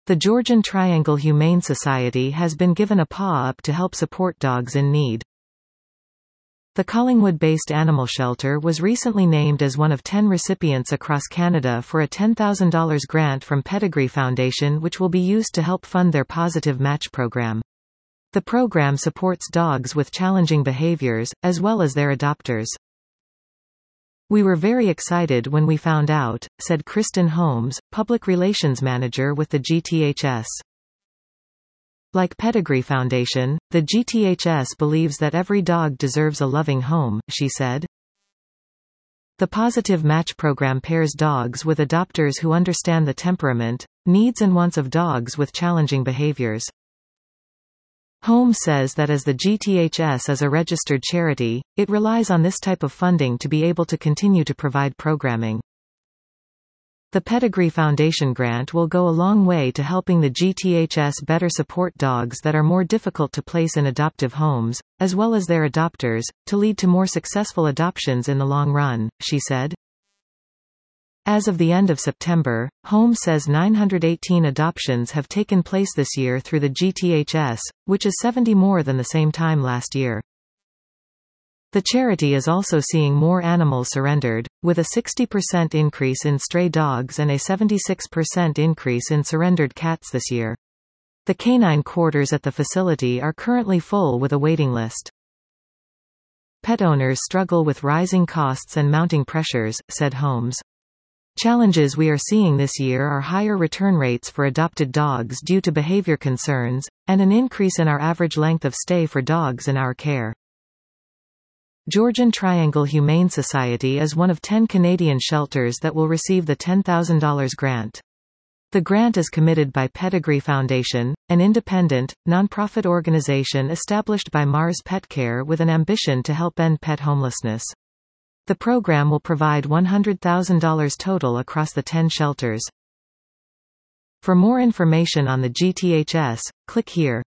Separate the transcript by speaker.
Speaker 1: The Georgian Triangle Humane Society has been given a paw up to help support dogs in need. The Collingwood-based animal shelter was recently named as one of 10 recipients across Canada for a $10,000 grant from Pedigree Foundation, which will be used to help fund their Positive Match program. The program supports dogs with challenging behaviors, as well as their adopters. "We were very excited when we found out," said Kristen Holmes, Public Relations Manager with the GTHS. Like Pedigree Foundation, the GTHS believes that every dog deserves a loving home, she said. The Positive Match program pairs dogs with adopters who understand the temperament, needs and wants of dogs with challenging behaviors. Holmes says that as the GTHS is a registered charity, it relies on this type of funding to be able to continue to provide programming. The Pedigree Foundation grant will go a long way to helping the GTHS better support dogs that are more difficult to place in adoptive homes, as well as their adopters, to lead to more successful adoptions in the long run, she said. As of the end of September, Holmes says 918 adoptions have taken place this year through the GTHS, which is 70 more than the same time last year. The charity is also seeing more animals surrendered, with a 60% increase in stray dogs and a 76% increase in surrendered cats this year. The canine quarters at the facility are currently full with a waiting list. Pet owners struggle with rising costs and mounting pressures, said Holmes. Challenges we are seeing this year are higher return rates for adopted dogs due to behavior concerns, and an increase in our average length of stay for dogs in our care. Georgian Triangle Humane Society is one of 10 Canadian shelters that will receive the $10,000 grant. The grant is committed by Pedigree Foundation, an independent, nonprofit organization established by Mars Pet Care with an ambition to help end pet homelessness. The program will provide $100,000 total across the 10 shelters. For more information on the GTHS, click here.